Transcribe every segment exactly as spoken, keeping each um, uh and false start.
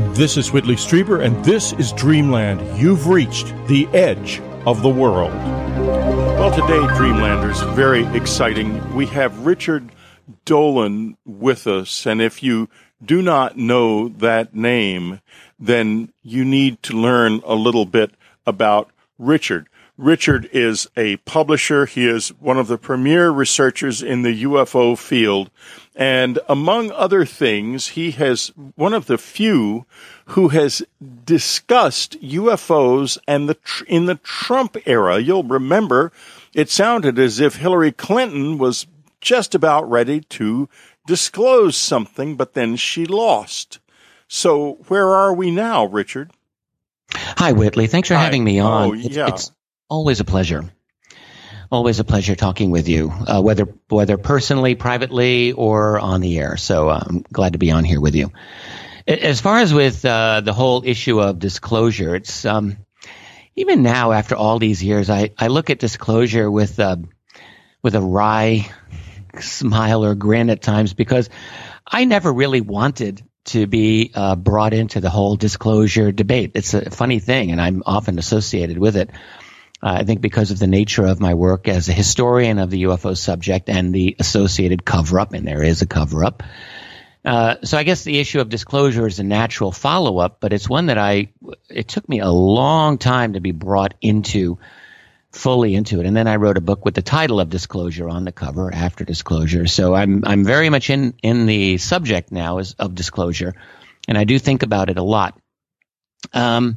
This is Whitley Strieber, and this is Dreamland. You've reached the edge of the world. Well, today, Dreamlanders, very exciting. We have Richard Dolan with us, and if you do not know that name, then you need to learn a little bit about Richard. Richard is a publisher. He is one of the premier researchers in the U F O field. And among other things, he has one of the few who has discussed U F Os and the in the Trump era. You'll remember it sounded as if Hillary Clinton was just about ready to disclose something, but then she lost. So where are we now, Richard? Hi, Whitley. Thanks for Hi. having me on. Oh, it's, yeah. it's always a pleasure. Always a pleasure talking with you, uh, whether whether personally, privately, or on the air. So uh, I'm glad to be on here with you. As far as with uh, the whole issue of disclosure, it's um, even now after all these years, I, I look at disclosure with uh, with a wry smile or grin at times, because I never really wanted to be uh, brought into the whole disclosure debate. It's a funny thing, and I'm often associated with it. Uh, I think because of the nature of my work as a historian of the U F O subject and the associated cover-up, and there is a cover-up. Uh, so I guess the issue of disclosure is a natural follow-up, but it's one that I, it took me a long time to be brought into, fully into it. And then I wrote a book with the title of Disclosure on the cover, After Disclosure. So I'm, I'm very much in, in the subject now is of disclosure, and I do think about it a lot. Um,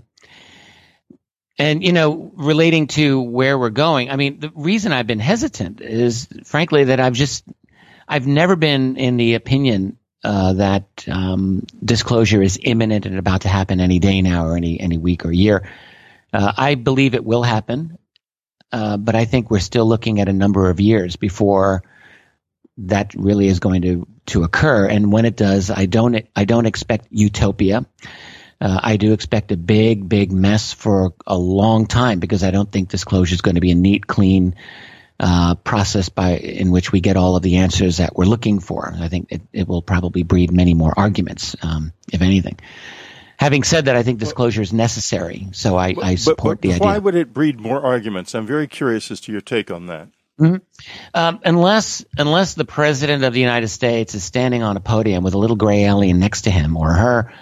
And, you know, relating to where we're going, I mean, the reason I've been hesitant is, frankly, that I've just, I've never been in the opinion uh, that um, disclosure is imminent and about to happen any day now or any, any week or year. Uh, I believe it will happen, uh, but I think we're still looking at a number of years before that really is going to, to occur. And when it does, I don't, I don't expect utopia. Uh, I do expect a big, big mess for a long time, because I don't think disclosure is going to be a neat, clean uh, process by in which we get all of the answers that we're looking for. I think it, it will probably breed many more arguments, um, if anything. Having said that, I think disclosure is necessary, so I, I support but, but the idea. Why would it breed more arguments? I'm very curious as to your take on that. Mm-hmm. Um, unless unless the president of the United States is standing on a podium with a little gray alien next to him or her.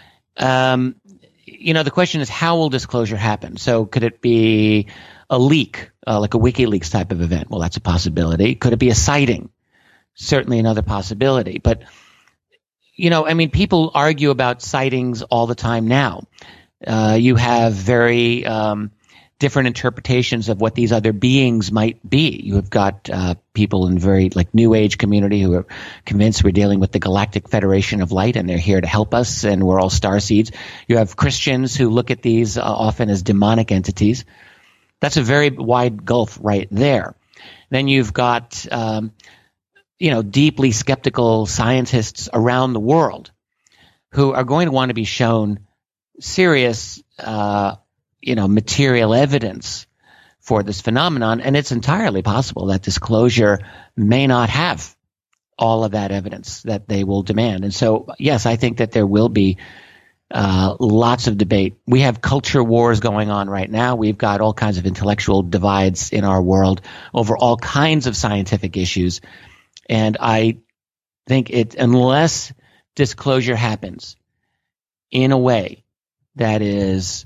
Um, you know, the question is, how will disclosure happen? So could it be a leak, uh, like a WikiLeaks type of event? Well, that's a possibility. Could it be a sighting? Certainly another possibility. But, you know, I mean, people argue about sightings all the time now. Uh, you have very um, different interpretations of what these other beings might be. You have got uh, people in very like New Age community who are convinced we're dealing with the Galactic Federation of Light and they're here to help us and we're all starseeds. You have Christians who look at these uh, often as demonic entities. That's a very wide gulf right there. Then you've got um, you know, deeply skeptical scientists around the world who are going to want to be shown serious uh you know, material evidence for this phenomenon. And it's entirely possible that disclosure may not have all of that evidence that they will demand. And so, yes, I think that there will be uh, lots of debate. We have culture wars going on right now. We've got all kinds of intellectual divides in our world over all kinds of scientific issues. And I think it, unless disclosure happens in a way that is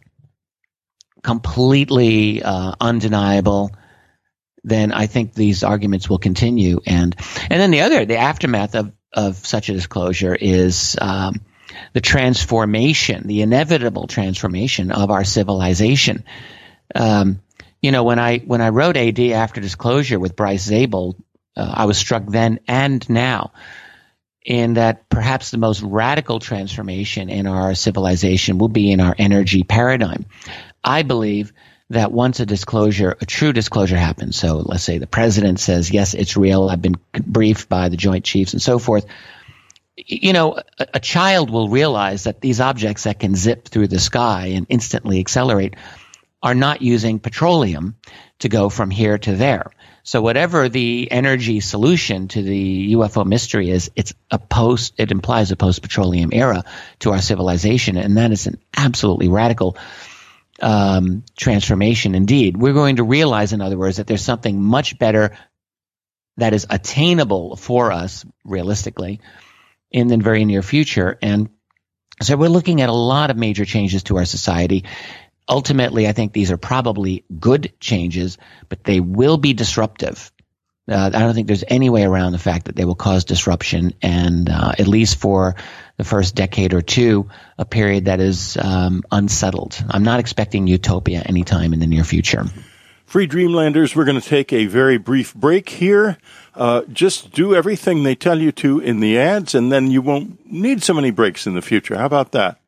completely uh, undeniable, then I think these arguments will continue. And and then the other, the aftermath of, of such a disclosure is um, the transformation, the inevitable transformation of our civilization. Um, you know, when I when I wrote A D After Disclosure with Bryce Zabel, uh, I was struck then and now in that perhaps the most radical transformation in our civilization will be in our energy paradigm. I believe that once a disclosure, a true disclosure happens, so let's say the president says, yes, it's real, I've been briefed by the Joint Chiefs and so forth, you know, a, a child will realize that these objects that can zip through the sky and instantly accelerate are not using petroleum to go from here to there. So whatever the energy solution to the U F O mystery is, it's a post, it implies a post-petroleum era to our civilization. And that is an absolutely radical um, transformation indeed. We're going to realize, in other words, that there's something much better that is attainable for us realistically in the very near future. And so we're looking at a lot of major changes to our society. Ultimately, I think these are probably good changes, but they will be disruptive. Uh, I don't think there's any way around the fact that they will cause disruption, and uh, at least for the first decade or two, a period that is um, unsettled. I'm not expecting utopia anytime in the near future. Free Dreamlanders, we're going to take a very brief break here. Uh, just do everything they tell you to in the ads, and then you won't need so many breaks in the future. How about that?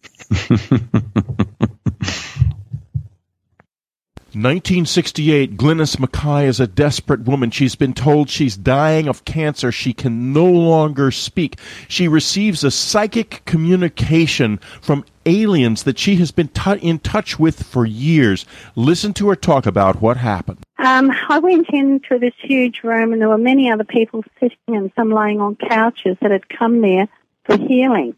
nineteen sixty-eight, Glynis Mackay is a desperate woman. She's been told she's dying of cancer. She can no longer speak. She receives a psychic communication from aliens that she has been t- in touch with for years. Listen to her talk about what happened. Um, I went into this huge room, and there were many other people sitting and some lying on couches that had come there for healing.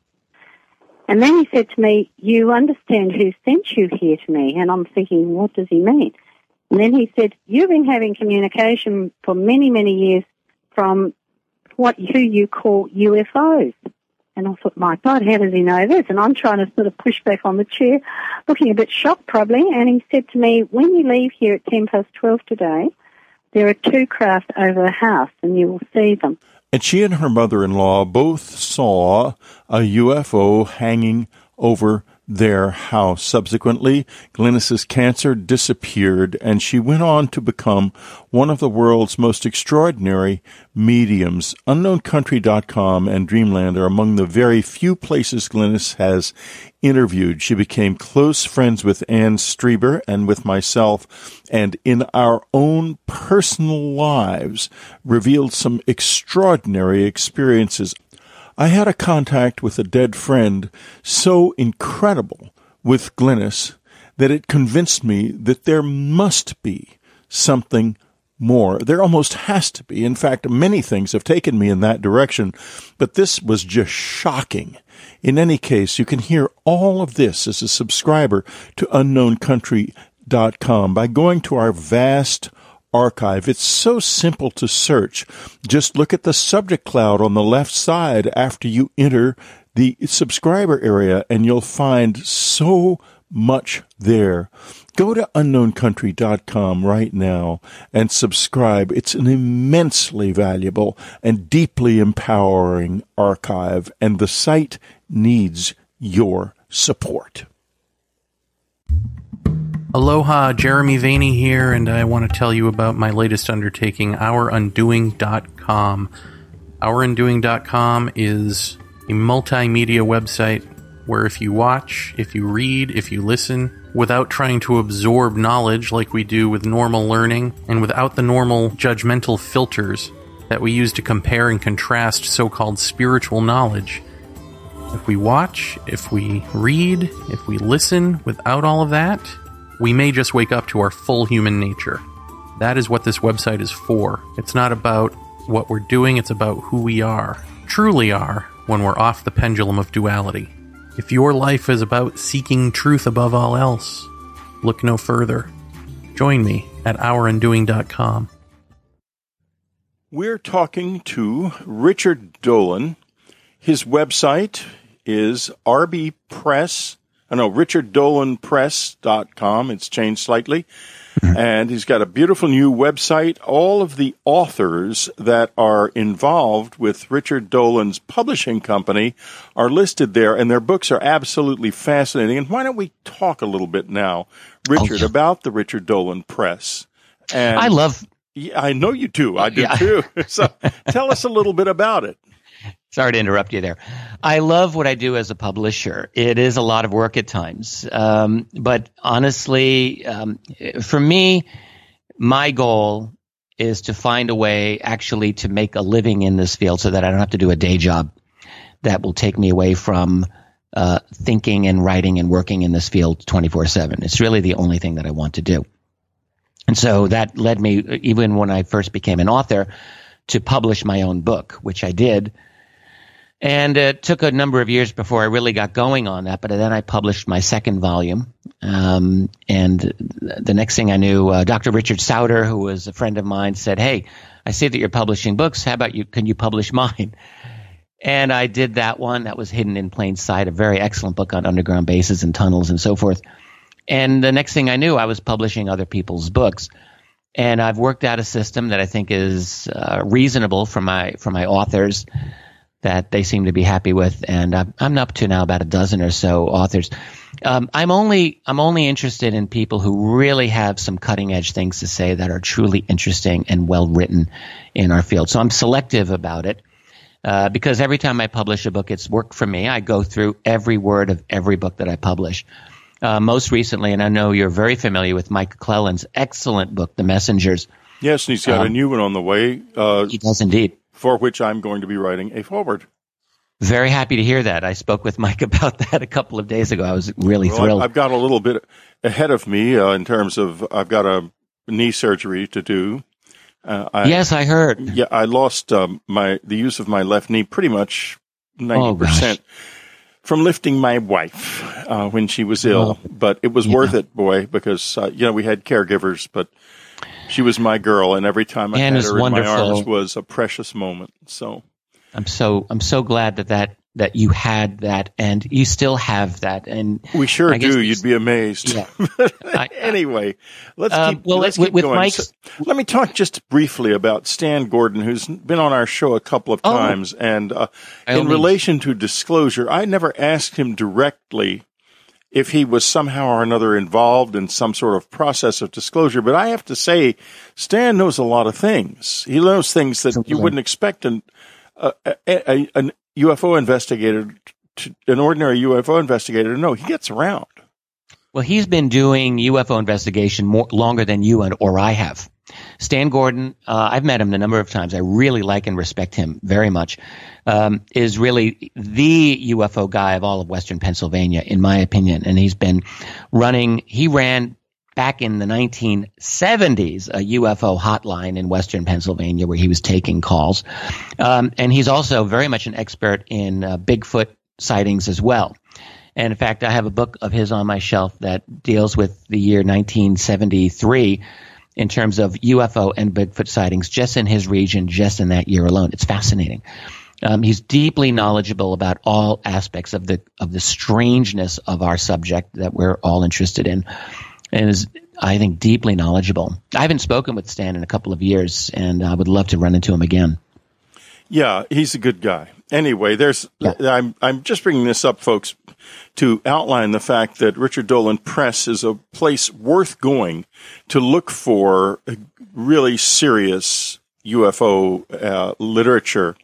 And then he said to me, "You understand who sent you here to me?" And I'm thinking, what does he mean? And then he said, "You've been having communication for many, many years from what who you call U F Os. And I thought, my God, how does he know this? And I'm trying to sort of push back on the chair, looking a bit shocked probably. And he said to me, "When you leave here at ten past twelve today, there are two craft over the house, and you will see them." And she and her mother-in-law both saw a U F O hanging over their house. Subsequently, Glynis's cancer disappeared, and she went on to become one of the world's most extraordinary mediums. unknown country dot com and Dreamland are among the very few places Glynis has interviewed. She became close friends with Ann Strieber and with myself, and in our own personal lives revealed some extraordinary experiences. I had a contact with a dead friend so incredible with Glynis that it convinced me that there must be something more. There almost has to be. In fact, many things have taken me in that direction, but this was just shocking. In any case, you can hear all of this as a subscriber to unknown country dot com by going to our vast archive. It's so simple to search. Just look at the subject cloud on the left side after you enter the subscriber area, and you'll find so much there. Go to unknown country dot com right now and subscribe. It's an immensely valuable and deeply empowering archive, and the site needs your support. Aloha, Jeremy Vaeni here, and I want to tell you about my latest undertaking, our undoing dot com. our undoing dot com is a multimedia website where if you watch, if you read, if you listen, without trying to absorb knowledge like we do with normal learning, and without the normal judgmental filters that we use to compare and contrast so-called spiritual knowledge, if we watch, if we read, if we listen without all of that, we may just wake up to our full human nature. That is what this website is for. It's not about what we're doing, it's about who we are, truly are, when we're off the pendulum of duality. If your life is about seeking truth above all else, look no further. Join me at our undoing dot com. We're talking to Richard Dolan. His website is R B Press. I know, richard dolan press dot com. It's changed slightly. And he's got a beautiful new website. All of the authors that are involved with Richard Dolan's publishing company are listed there, and their books are absolutely fascinating. And why don't we talk a little bit now, Richard, oh, yeah. about the Richard Dolan Press? And I love... Yeah, I know you do. I do, yeah. too. So tell us a little bit about it. Sorry to interrupt you there. I love what I do as a publisher. It is a lot of work at times. Um, but honestly, um, for me, my goal is to find a way actually to make a living in this field so that I don't have to do a day job that will take me away from uh, thinking and writing and working in this field twenty-four seven. It's really the only thing that I want to do. And so that led me, even when I first became an author, to publish my own book, which I did. And it took a number of years before I really got going on that, but then I published my second volume. Um, and the next thing I knew, uh, Doctor Richard Sauter, who was a friend of mine, said, "Hey, I see that you're publishing books. How about you? Can you publish mine?" And I did that one. That was Hidden in Plain Sight, a very excellent book on underground bases and tunnels and so forth. And the next thing I knew, I was publishing other people's books. And I've worked out a system that I think is uh, reasonable for my for my authors, that they seem to be happy with. And I'm, I'm up to now about a dozen or so authors. Um, I'm only I'm only interested in people who really have some cutting edge things to say that are truly interesting and well written in our field. So I'm selective about it. Uh, because every time I publish a book, it's work for me. I go through every word of every book that I publish. Uh, most recently, and I know you're very familiar with Mike McClellan's excellent book, The Messengers. Yes, and he's got um, a new one on the way. Uh, he does indeed. For which I'm going to be writing a foreword. Very happy to hear that. I spoke with Mike about that a couple of days ago. I was really well, thrilled. I've got a little bit ahead of me uh, in terms of I've got a knee surgery to do. Uh, I, yes, I heard. Yeah, I lost um, my the use of my left knee pretty much ninety percent oh, from lifting my wife uh, when she was ill. Oh, but it was yeah. worth it, boy, because uh, you know we had caregivers, but she was my girl, and every time I Anne had her wonderful. in my arms was a precious moment. So I'm so I'm so glad that that. that you had that, and you still have that. And we sure do. You'd be amazed. Yeah. I, anyway, let's um, keep, well, let's with, keep with going. Mike's, so, let me talk just briefly about Stan Gordon, who's been on our show a couple of times. Oh, and uh, in only, relation to disclosure, I never asked him directly if he was somehow or another involved in some sort of process of disclosure. But I have to say, Stan knows a lot of things. He knows things that you wouldn't expect an, uh, a, a, an U F O investigator, to, an ordinary U F O investigator, to know. He gets around. Well, he's been doing U F O investigation more longer than you and or I have. Stan Gordon, uh, I've met him a number of times. I really like and respect him very much. Um, is really the U F O guy of all of Western Pennsylvania, in my opinion. And he's been running. He ran back in the nineteen seventies, a U F O hotline in Western Pennsylvania where he was taking calls. Um, and he's also very much an expert in uh, Bigfoot sightings as well. And in fact, I have a book of his on my shelf that deals with the year nineteen seventy-three in terms of U F O and Bigfoot sightings just in his region, just in that year alone. It's fascinating. Um, he's deeply knowledgeable about all aspects of the of the strangeness of our subject that we're all interested in. And is, I think, deeply knowledgeable. I haven't spoken with Stan in a couple of years, and I would love to run into him again. Yeah, he's a good guy. Anyway, there's yeah. I'm I'm just bringing this up, folks, to outline the fact that Richard Dolan Press is a place worth going to look for really serious U F O uh, literature.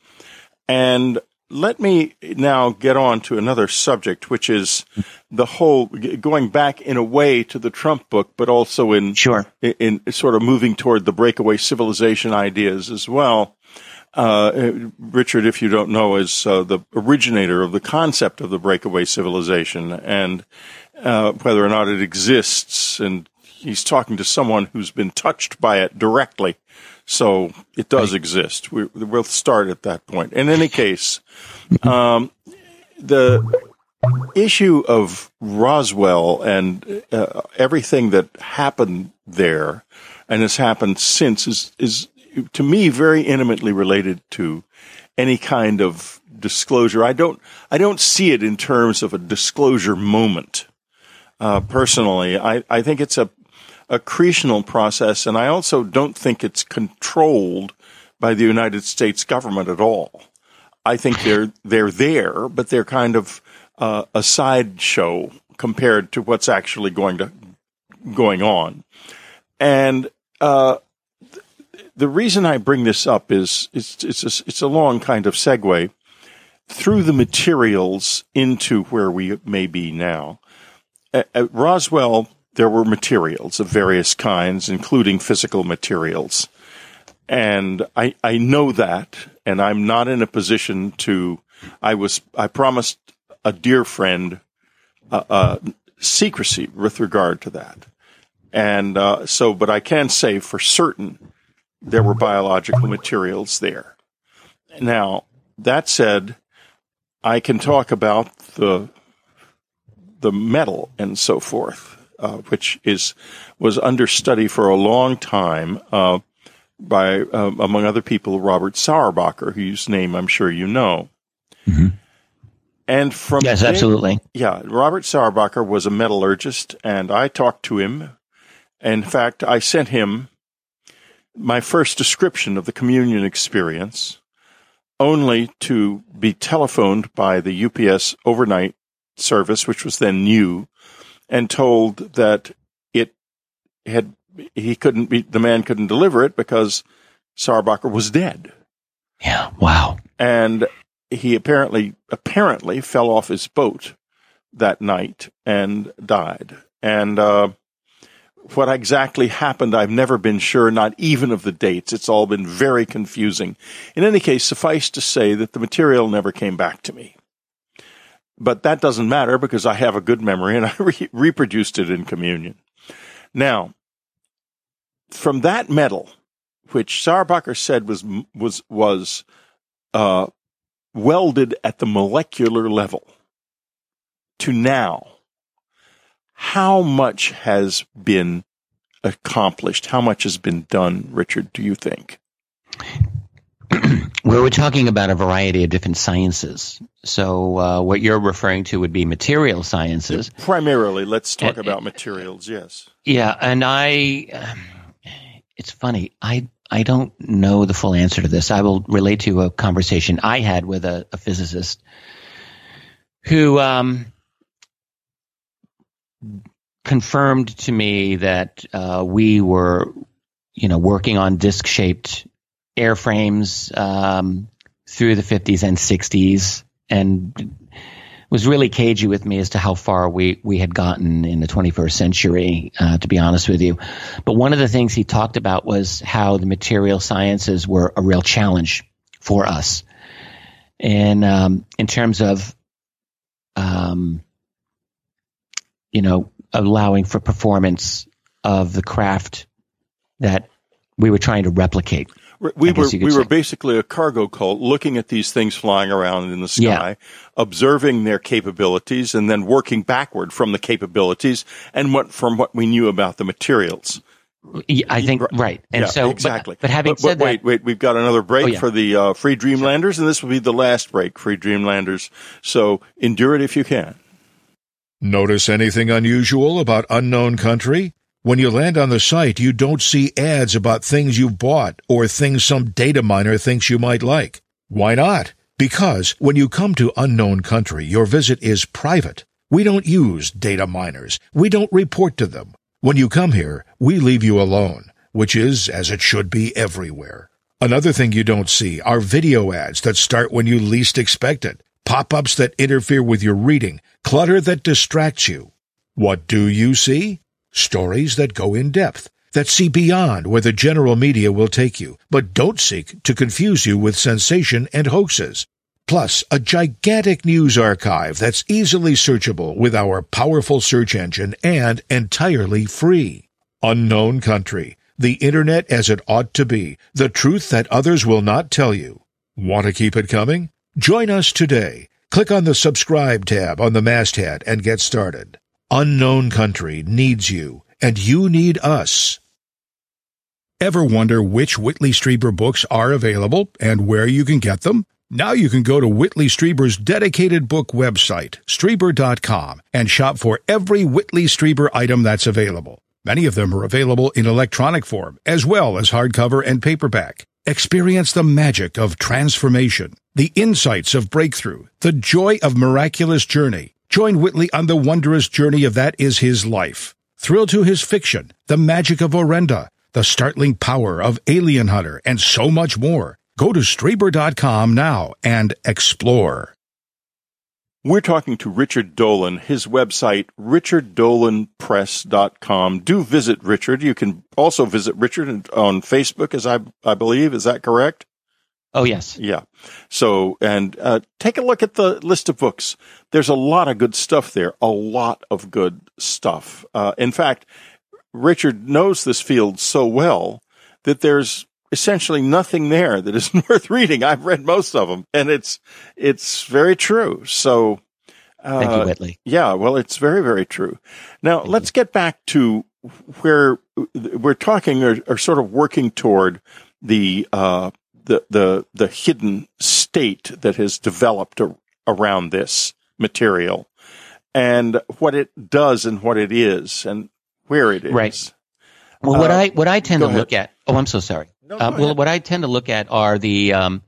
And let me now get on to another subject, which is the whole going back in a way to the Trump book, but also in sure. in, in sort of moving toward the breakaway civilization ideas as well. Uh, Richard, if you don't know, is uh, the originator of the concept of the breakaway civilization and uh, whether or not it exists. And he's talking to someone who's been touched by it directly. So it does right. exist. We, we'll start at that point. In any case, um, the issue of Roswell and uh, everything that happened there and has happened since is, is, to me, very intimately related to any kind of disclosure. I don't, I don't see it in terms of a disclosure moment. Uh, personally, I, I think it's a accretional process, and I also don't think it's controlled by the United States government at all. I think they're they're there, but they're kind of uh, a sideshow compared to what's actually going to going on. And uh, th- the reason I bring this up is it's it's a, it's a long kind of segue through the materials into where we may be now. At, at Roswell, there were materials of various kinds, including physical materials. And I, I know that, and I'm not in a position to, I was, I promised a dear friend uh, uh, secrecy with regard to that. And uh, so, but I can say for certain there were biological materials there. Now, that said, I can talk about the the metal and so forth, uh, which is was under study for a long time uh, by, uh, among other people, Robert Sauerbacher, whose name I'm sure you know. Mm-hmm. And from yes, there, absolutely. Yeah, Robert Sauerbacher was a metallurgist, and I talked to him. In fact, I sent him my first description of the communion experience, only to be telephoned by the U P S overnight service, which was then new, and told that it had he couldn't be the man couldn't deliver it because Sauerbacher was dead. Yeah, wow. And he apparently apparently fell off his boat that night and died. And uh, what exactly happened, I've never been sure, not even of the dates. It's all been very confusing. In any case, suffice to say that the material never came back to me. But that doesn't matter because I have a good memory and I re- reproduced it in communion. Now, from that metal, which Sauerbacher said was was was uh, welded at the molecular level, to now, how much has been accomplished? How much has been done, Richard, do you think? Well, we're talking about a variety of different sciences. So uh, what you're referring to would be material sciences. Primarily, let's talk and, about materials, yes. Yeah, and I, um, it's funny, I I don't know the full answer to this. I will relate to a conversation I had with a, a physicist who um, confirmed to me that uh, we were, you know, working on disc-shaped airframes um, through the fifties and sixties, and was really cagey with me as to how far we, we had gotten in the twenty-first century, uh, to be honest with you. But one of the things he talked about was how the material sciences were a real challenge for us. And um, in terms of, um, you know, allowing for performance of the craft that we were trying to replicate. We were we were basically a cargo cult looking at these things flying around in the sky, yeah. observing their capabilities, and then working backward from the capabilities and what from what we knew about the materials. Yeah, I think right, and yeah, so exactly. But, but having but, said but wait, that, wait, we've got another break oh, yeah. for the uh, Free Dreamlanders, and this will be the last break, Free Dreamlanders. So endure it if you can. Notice anything unusual about Unknown Country? When you land on the site, you don't see ads about things you've bought or things some data miner thinks you might like. Why not? Because when you come to Unknown Country, your visit is private. We don't use data miners. We don't report to them. When you come here, we leave you alone, which is as it should be everywhere. Another thing you don't see are video ads that start when you least expect it, pop-ups that interfere with your reading, clutter that distracts you. What do you see? Stories that go in depth, that see beyond where the general media will take you, but don't seek to confuse you with sensation and hoaxes. Plus, a gigantic news archive that's easily searchable with our powerful search engine and entirely free. Unknown Country, the Internet as it ought to be, the truth that others will not tell you. Want to keep it coming? Join us today. Click on the subscribe tab on the masthead and get started. Unknown Country needs you, and you need us. Ever wonder which Whitley Strieber books are available and where you can get them? Now you can go to Whitley Strieber's dedicated book website, Strieber dot com, and shop for every Whitley Strieber item that's available. Many of them are available in electronic form, as well as hardcover and paperback. Experience the magic of transformation, the insights of breakthrough, the joy of miraculous journey. Join Whitley on the wondrous journey of That Is His Life. Thrill to his fiction, the magic of Orenda, the startling power of Alien Hunter, and so much more. Go to Strieber dot com now and explore. We're talking to Richard Dolan, his website, richard dolan press dot com. Do visit Richard. You can also visit Richard on Facebook, as I, I believe. Is that correct? Oh, yes. Yeah. So, and uh, take a look at the list of books. There's a lot of good stuff there, a lot of good stuff. Uh, in fact, Richard knows this field so well that there's essentially nothing there that is worth reading. I've read most of them, and it's it's very true. So, uh, thank you, Whitley. Yeah, well, it's very, very true. Now, Thank let's you. get back to where we're talking or, or sort of working toward the uh, the the the hidden state that has developed a, around this material, and what it does, and what it is, and where it is. Right. Well, what Uh, I what I tend go to ahead. look at. Oh, I'm so sorry. No, go Uh, well, ahead. what I tend to look at are the um,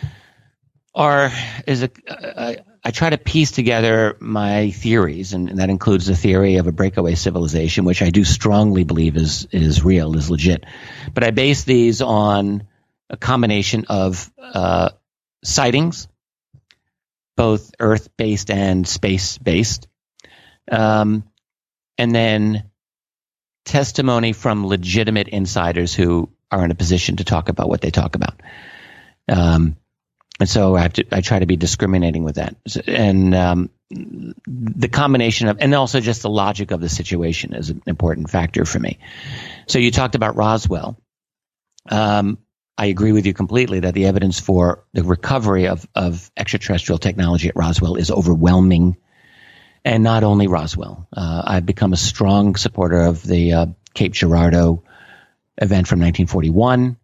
are is a I, I try to piece together my theories, and, and that includes the theory of a breakaway civilization, which I do strongly believe is is real, is legit. But I base these on a combination of uh, sightings, both Earth-based and space-based, um, and then testimony from legitimate insiders who are in a position to talk about what they talk about. Um, and so I have to, I try to be discriminating with that. And um, the combination of, and also just the logic of the situation is an important factor for me. So you talked about Roswell. Um, I agree with you completely that the evidence for the recovery of, of extraterrestrial technology at Roswell is overwhelming. And not only Roswell. Uh, I've become a strong supporter of the uh, Cape Girardeau event from nineteen forty-one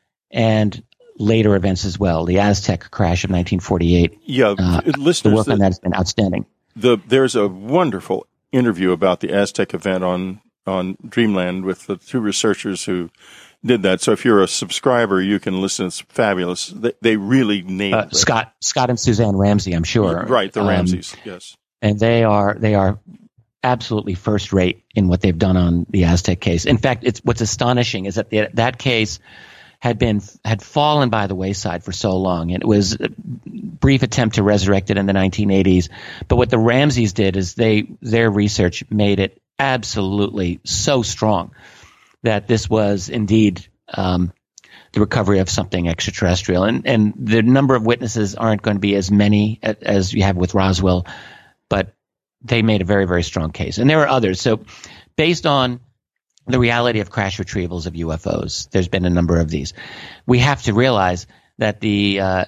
and later events as well. The Aztec crash of nineteen forty-eight. Yeah, Uh, listeners, the work the- on that has been outstanding. The there's a wonderful interview about the Aztec event on on Dreamland with the two researchers who did that. So if you're a subscriber, you can listen. It's fabulous. They, they really nailed Uh, it. Scott, Scott and Suzanne Ramsey, I'm sure. Right, the Um, Ramseys. Yes. and they are they are absolutely first rate in what they've done on the Aztec case. In fact, it's what's astonishing is that the, that case had been had fallen by the wayside for so long, and it was a brief attempt to resurrect it in the nineteen eighties. But what the Ramseys did is they their research made it absolutely so strong that this was indeed um, the recovery of something extraterrestrial, and and the number of witnesses aren't going to be as many as, as you have with Roswell, but they made a very, very strong case. And there are others. So based on the reality of crash retrievals of U F Os, there's been a number of these. We have to realize that the uh,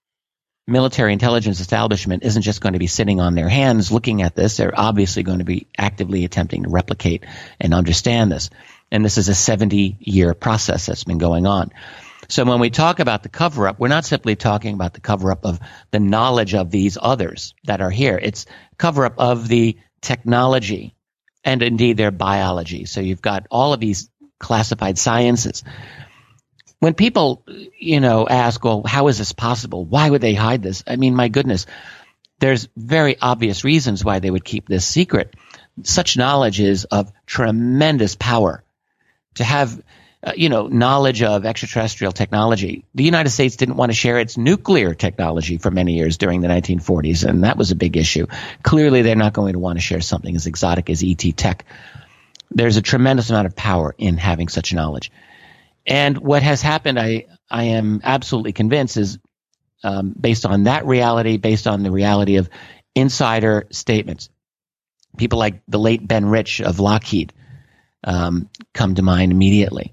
military intelligence establishment isn't just going to be sitting on their hands looking at this. They're obviously going to be actively attempting to replicate and understand this. And this is a seventy-year process that's been going on. So when we talk about the cover-up, we're not simply talking about the cover-up of the knowledge of these others that are here. It's cover-up of the technology and indeed their biology. So you've got all of these classified sciences. When people, you know, ask, well, how is this possible? Why would they hide this? I mean, my goodness, there's very obvious reasons why they would keep this secret. Such knowledge is of tremendous power. To have Uh, you know, knowledge of extraterrestrial technology. The United States didn't want to share its nuclear technology for many years during the nineteen forties, and that was a big issue. Clearly, they're not going to want to share something as exotic as E T tech. There's a tremendous amount of power in having such knowledge. And what has happened, I, I am absolutely convinced, is um, based on that reality, based on the reality of insider statements. People like the late Ben Rich of Lockheed um, come to mind immediately.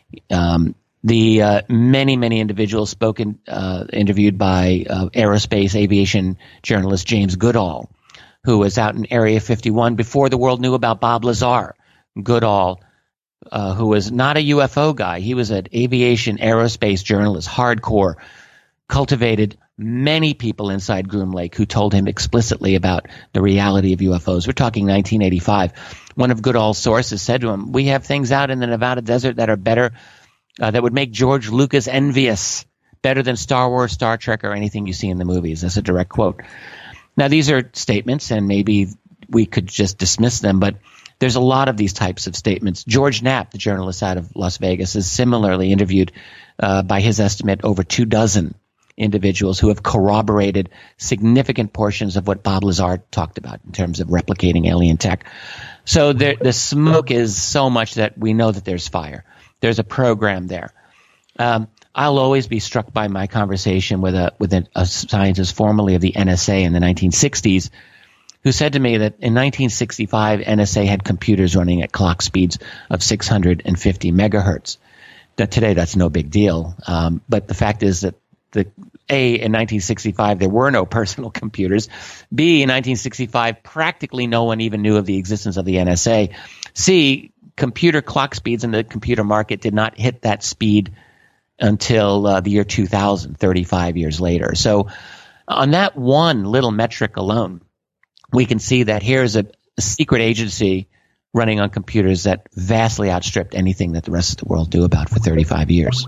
Um, the uh, many, many individuals spoken, uh, interviewed by uh, aerospace aviation journalist James Goodall, who was out in Area fifty-one before the world knew about Bob Lazar. Goodall, uh, who was not a U F O guy, he was an aviation aerospace journalist, hardcore, cultivated many people inside Groom Lake who told him explicitly about the reality of U F Os. We're talking nineteen eighty-five. One of Goodall's sources said to him, "We have things out in the Nevada desert that are better, uh, that would make George Lucas envious, better than Star Wars, Star Trek, or anything you see in the movies." That's a direct quote. Now, these are statements, and maybe we could just dismiss them, but there's a lot of these types of statements. George Knapp, the journalist out of Las Vegas, is similarly interviewed uh, by his estimate over two dozen individuals who have corroborated significant portions of what Bob Lazar talked about in terms of replicating alien tech. So there, the smoke is so much that we know that there's fire. There's a program there. Um, I'll always be struck by my conversation with a with a, a scientist formerly of the N S A in the nineteen sixties who said to me that in nineteen sixty-five, N S A had computers running at clock speeds of six hundred fifty megahertz. That today, that's no big deal. Um, but the fact is that the A, in nineteen sixty-five, there were no personal computers. B, in nineteen sixty-five, practically no one even knew of the existence of the N S A. C, computer clock speeds in the computer market did not hit that speed until uh, the year two thousand, thirty-five years later. So on that one little metric alone, we can see that here's a, a secret agency running on computers that vastly outstripped anything that the rest of the world knew about for thirty-five years.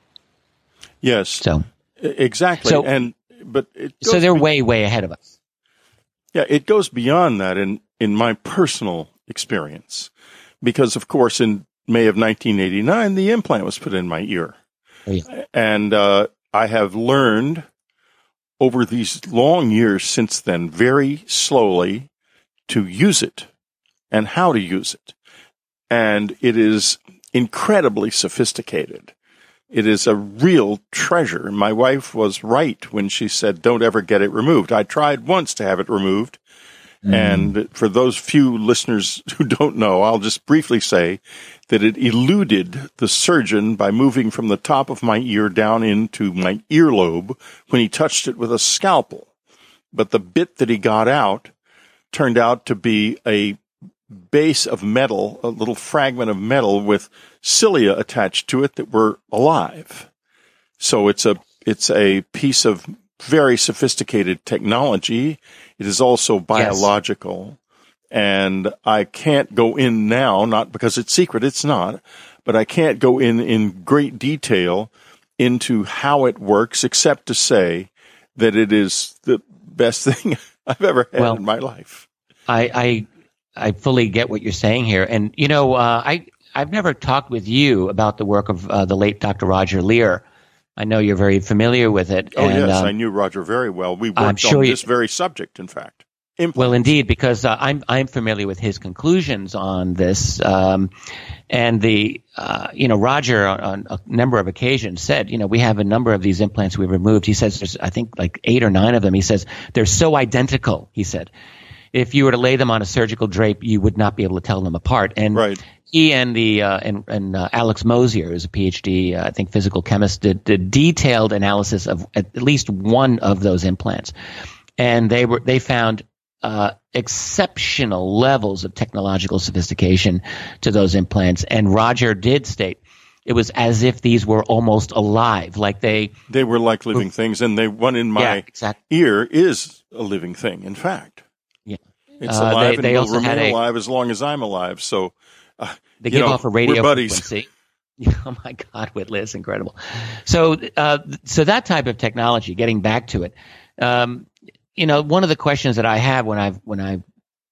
Yes. So exactly. So, and but it so they're be- way, way ahead of us. Yeah, it goes beyond that in, in my personal experience. Because, of course, in May of nineteen eighty-nine, the implant was put in my ear. Oh, yeah. And uh, I have learned over these long years since then, very slowly, to use it and how to use it. And it is incredibly sophisticated. It is a real treasure. My wife was right when she said, don't ever get it removed. I tried once to have it removed. Mm. And for those few listeners who don't know, I'll just briefly say that it eluded the surgeon by moving from the top of my ear down into my earlobe when he touched it with a scalpel. But the bit that he got out turned out to be a base of metal, a little fragment of metal with cilia attached to it that were alive. So it's a it's a piece of very sophisticated technology. It is also biological. Yes. And I can't go in now, not because it's secret, it's not, but I can't go in in great detail into how it works, except to say that it is the best thing I've ever had well, in my life. I, I I fully get what you're saying here. And, you know, uh, I, I've never talked with you about the work of uh, the late Doctor Roger Leir. I know you're very familiar with it. Oh, and, yes, um, I knew Roger very well. We worked I'm sure on you, this very subject, in fact. Implants. Well, indeed, because uh, I'm I'm familiar with his conclusions on this, um, and the uh, you know Roger on, on a number of occasions said, you know, we have a number of these implants we've removed. He says there's I think like eight or nine of them. He says they're so identical. He said if you were to lay them on a surgical drape, you would not be able to tell them apart. And right. he and the uh, and, and uh, Alex Mosier, who's a PhD, uh, I think physical chemist, did, did detailed analysis of at least one of those implants, and they were they found uh, exceptional levels of technological sophistication to those implants. And Roger did state it was as if these were almost alive, like they they were like living were, things. And the one in my yeah, exactly. ear is a living thing. In fact, yeah, it's uh, alive they, they and also will remain had a, alive as long as I'm alive. So uh, they you give know, off a radio we're buddies. frequency. Oh my God, Whitley, it's incredible. So, uh, so that type of technology, getting back to it, um, you know, one of the questions that I have when I've when I've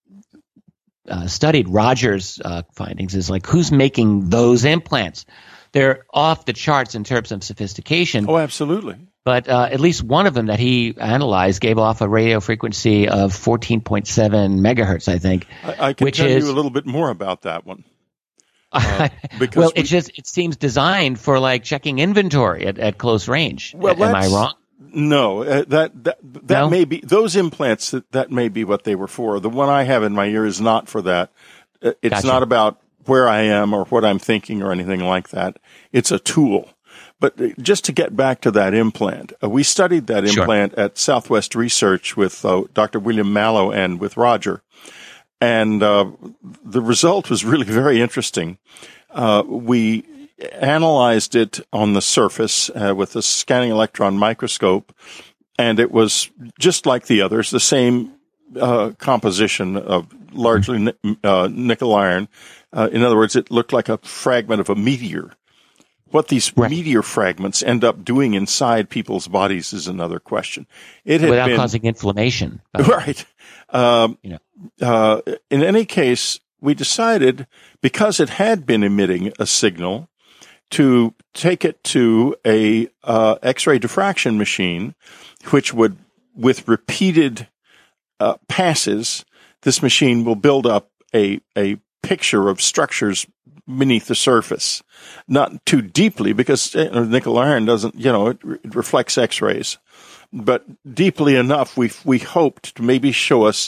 uh, studied Roger's uh, findings is like, who's making those implants? They're off the charts in terms of sophistication. Oh, absolutely. But uh, at least one of them that he analyzed gave off a radio frequency of fourteen point seven megahertz, I think. I, I can which tell is, you a little bit more about that one. Uh, because well, we, it just it seems designed for like checking inventory at, at close range. Well, am I wrong? No, uh, that that that no? may be those implants. That, that may be what they were for. The one I have in my ear is not for that. Uh, it's gotcha. not about where I am or what I'm thinking or anything like that. It's a tool. But just to get back to that implant, uh, we studied that sure. implant at Southwest Research with uh, Doctor William Mallow and with Roger. And uh, the result was really very interesting. Uh, we analyzed it on the surface uh, with a scanning electron microscope, and it was just like the others, the same uh, composition of largely ni- uh, nickel iron. Uh, in other words, it looked like a fragment of a meteor. What these right. meteor fragments end up doing inside people's bodies is another question. It had Without been, causing inflammation. Right. Um, you know. uh, in any case, we decided, because it had been emitting a signal, to take it to a uh, X-ray diffraction machine, which would, with repeated uh, passes, this machine will build up a a picture of structures beneath the surface, not too deeply, because you know, nickel iron doesn't, you know, it, it reflects X-rays, but deeply enough. We we hoped to maybe show us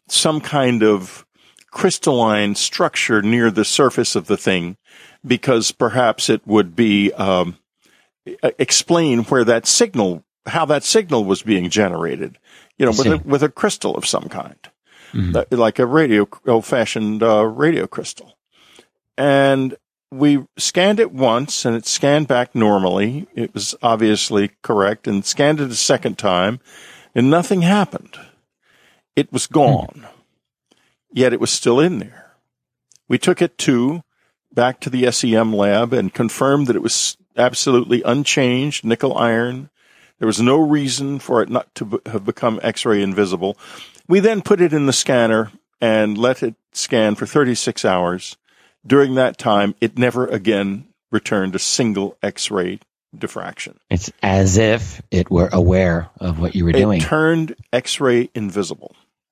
some kind of crystalline structure near the surface of the thing, because perhaps it would be um, explain where that signal, how that signal was being generated, you know, with a, with a crystal of some kind, mm-hmm. like a radio, old-fashioned uh, radio crystal. And we scanned it once, and it scanned back normally. It was obviously correct, and scanned it a second time, and nothing happened. It was gone. Mm-hmm. Yet it was still in there. We took it to back to the S E M lab and confirmed that it was absolutely unchanged, nickel iron. There was no reason for it not to have become X-ray invisible. We then put it in the scanner and let it scan for thirty-six hours. During that time, it never again returned a single X-ray diffraction. It's as if it were aware of what you were it doing. It turned X-ray invisible.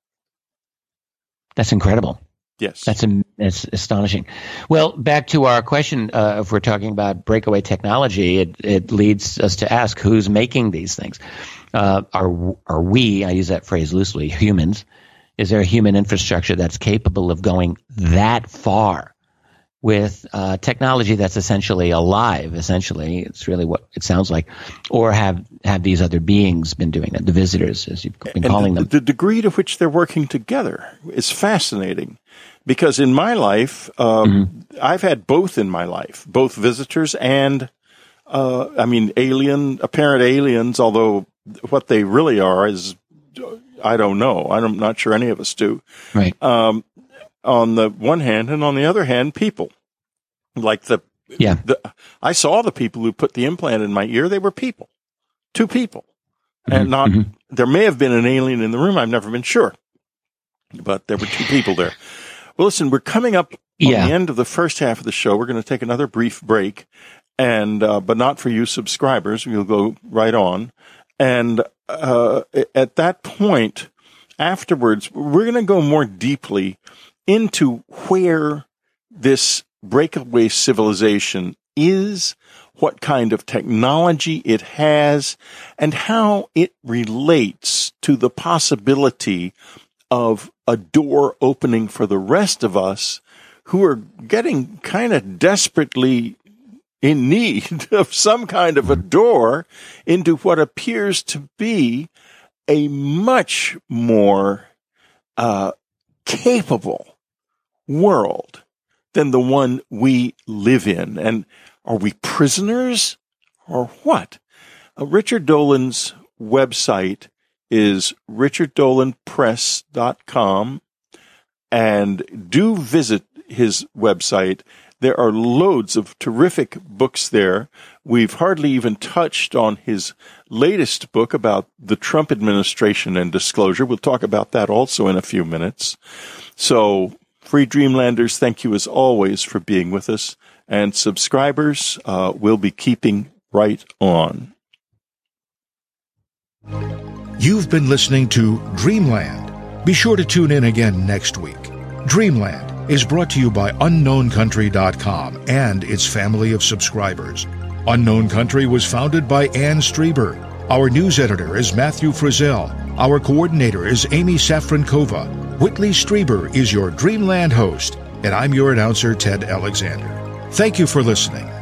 That's incredible. Yes. That's, that's astonishing. Well, back to our question, uh, if we're talking about breakaway technology, it, it leads us to ask who's making these things. Uh, are, are we, I use that phrase loosely, humans? Is there a human infrastructure that's capable of going that far with uh, technology that's essentially alive? Essentially, it's really what it sounds like. Or have, have these other beings been doing that, the visitors, as you've been and calling the, them? The degree to which they're working together is fascinating, because in my life, um, mm-hmm. I've had both in my life, both visitors and, uh, I mean, alien, apparent aliens, although what they really are is, I don't know. I'm not sure any of us do. Right. Um, on the one hand, and on the other hand, people. Like the, yeah. the, I saw the people who put the implant in my ear. They were people, two people, mm-hmm. and not, mm-hmm. there may have been an alien in the room. I've never been sure, but there were two people there. Well, listen, we're coming up on yeah. the end of the first half of the show. We're going to take another brief break, and, uh, but not for you subscribers. We'll go right on. And, uh, at that point afterwards, we're going to go more deeply into where this breakaway civilization is, what kind of technology it has, and how it relates to the possibility of a door opening for the rest of us who are getting kind of desperately in need of some kind of a door into what appears to be a much more uh, capable world than the one we live in. And are we prisoners or what? Uh, Richard Dolan's website is richard dolan press dot com, and do visit his website. There are loads of terrific books there. We've hardly even touched on his latest book about the Trump administration and disclosure. We'll talk about that also in a few minutes. So, Free Dreamlanders, thank you as always for being with us. And subscribers, uh, we'll be keeping right on. You've been listening to Dreamland. Be sure to tune in again next week. Dreamland is brought to you by unknown country dot com and its family of subscribers. Unknown Country was founded by Ann Strieber. Our news editor is Matthew Frizzell. Our coordinator is Amy Safrankova. Whitley Strieber is your Dreamland host, and I'm your announcer, Ted Alexander. Thank you for listening.